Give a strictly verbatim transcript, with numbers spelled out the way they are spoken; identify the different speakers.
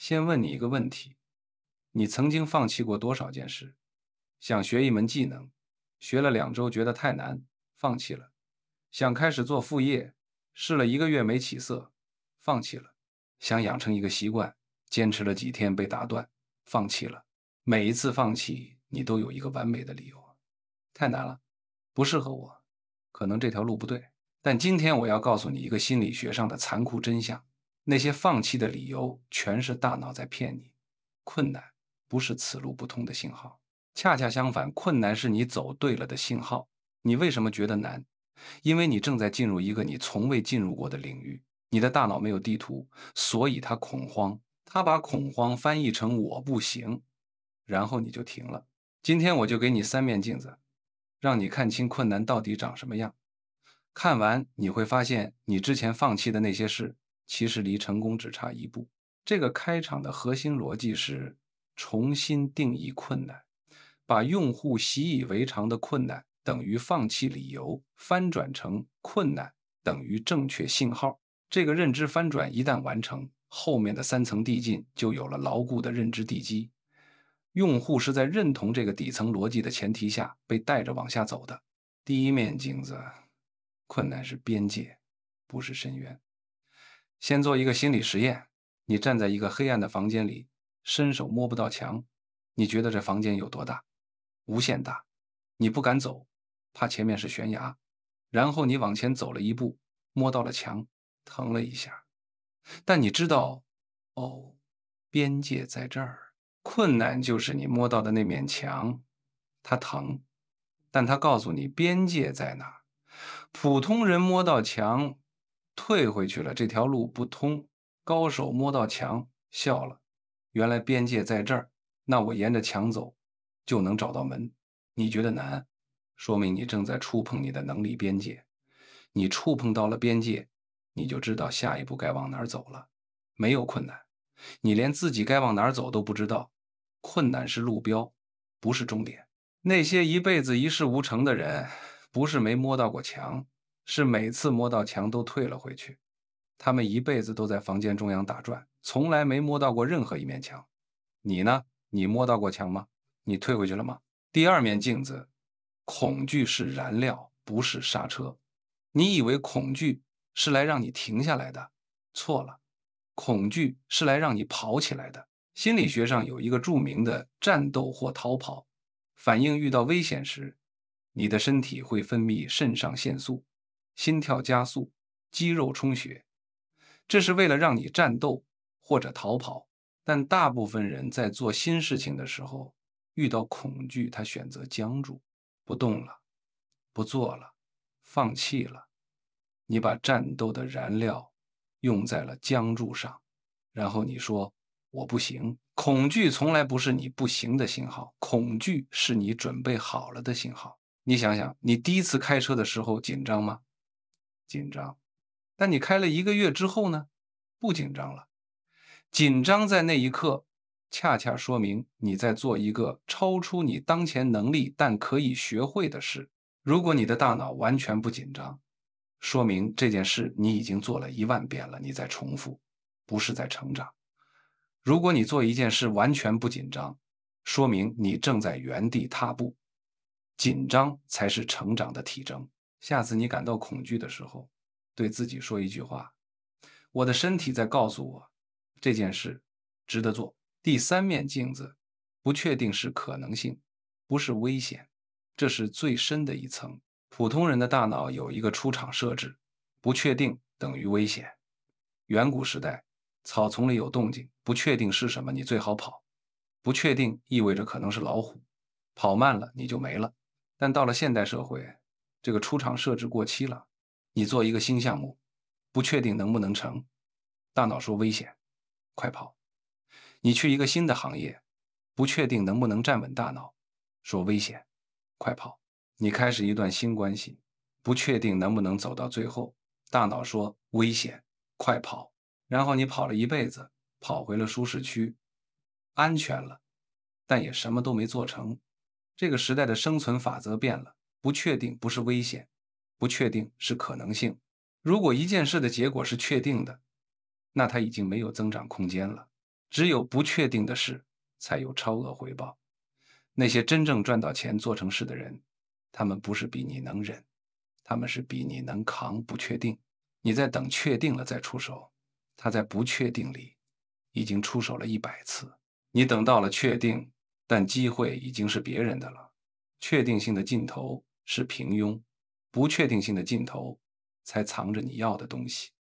Speaker 1: 先问你一个问题：你曾经放弃过多少件事？想学一门技能，学了两周觉得太难，放弃了；想开始做副业，试了一个月没起色，放弃了；想养成一个习惯，坚持了几天被打断，放弃了。每一次放弃，你都有一个完美的理由：太难了，不适合我，可能这条路不对。但今天我要告诉你一个心理学上的残酷真相：那些放弃的理由全是大脑在骗你。困难不是此路不通的信号，恰恰相反，困难是你走对了的信号。你为什么觉得难？因为你正在进入一个你从未进入过的领域，你的大脑没有地图，所以它恐慌。它把恐慌翻译成“我不行”，然后你就停了。今天我就给你三面镜子，让你看清困难到底长什么样。看完你会发现，你之前放弃的那些事，其实离成功只差一步。这个开场的核心逻辑是重新定义困难，把用户习以为常的困难等于放弃理由翻转成困难等于正确信号。这个认知翻转一旦完成，后面的三层递进就有了牢固的认知地基。用户是在认同这个底层逻辑的前提下被带着往下走的。第一面镜子，困难是边界，不是深渊。先做一个心理实验，你站在一个黑暗的房间里，伸手摸不到墙，你觉得这房间有多大？无限大。你不敢走，怕前面是悬崖。然后你往前走了一步，摸到了墙，疼了一下。但你知道，哦，边界在这儿。困难就是你摸到的那面墙，它疼，但它告诉你边界在哪。普通人摸到墙，退回去了，这条路不通。高手摸到墙，笑了，原来边界在这儿，那我沿着墙走，就能找到门。你觉得难，说明你正在触碰你的能力边界。你触碰到了边界，你就知道下一步该往哪儿走了。没有困难，你连自己该往哪儿走都不知道。困难是路标，不是终点。那些一辈子一事无成的人，不是没摸到过墙，是每次摸到墙都退了回去。他们一辈子都在房间中央打转，从来没摸到过任何一面墙。你呢？你摸到过墙吗？你退回去了吗？第二面镜子，恐惧是燃料，不是刹车。你以为恐惧是来让你停下来的，错了。恐惧是来让你跑起来的。心理学上有一个著名的战斗或逃跑反应，遇到危险时，你的身体会分泌肾上腺素，心跳加速，肌肉充血，这是为了让你战斗或者逃跑。但大部分人在做新事情的时候，遇到恐惧，他选择僵住，不动了，不做了，放弃了。你把战斗的燃料用在了僵住上，然后你说我不行。恐惧从来不是你不行的信号，恐惧是你准备好了的信号。你想想，你第一次开车的时候紧张吗？紧张。但你开了一个月之后呢？不紧张了。紧张在那一刻，恰恰说明你在做一个超出你当前能力但可以学会的事。如果你的大脑完全不紧张，说明这件事你已经做了一万遍了，你在重复，不是在成长。如果你做一件事完全不紧张，说明你正在原地踏步。紧张才是成长的体征。下次你感到恐惧的时候，对自己说一句话：我的身体在告诉我，这件事值得做。第三面镜子，不确定是可能性，不是危险，这是最深的一层。普通人的大脑有一个出厂设置，不确定等于危险。远古时代，草丛里有动静，不确定是什么，你最好跑。不确定意味着可能是老虎，跑慢了你就没了。但到了现代社会，这个出厂设置过期了。你做一个新项目，不确定能不能成，大脑说危险，快跑。你去一个新的行业，不确定能不能站稳，大脑说危险，快跑。你开始一段新关系，不确定能不能走到最后，大脑说危险，快跑。然后你跑了一辈子，跑回了舒适区，安全了，但也什么都没做成。这个时代的生存法则变了，不确定不是危险，不确定是可能性。如果一件事的结果是确定的，那它已经没有增长空间了。 只有不确定的事才有超额回报。那些真正赚到钱做成事的人，他们不是比你能忍，他们是比你能扛不确定。你在等确定了再出手，他在不确定里已经出手了一百次。你等到了确定，但机会已经是别人的了。确定性的尽头是平庸，不确定性的尽头才藏着你要的东西。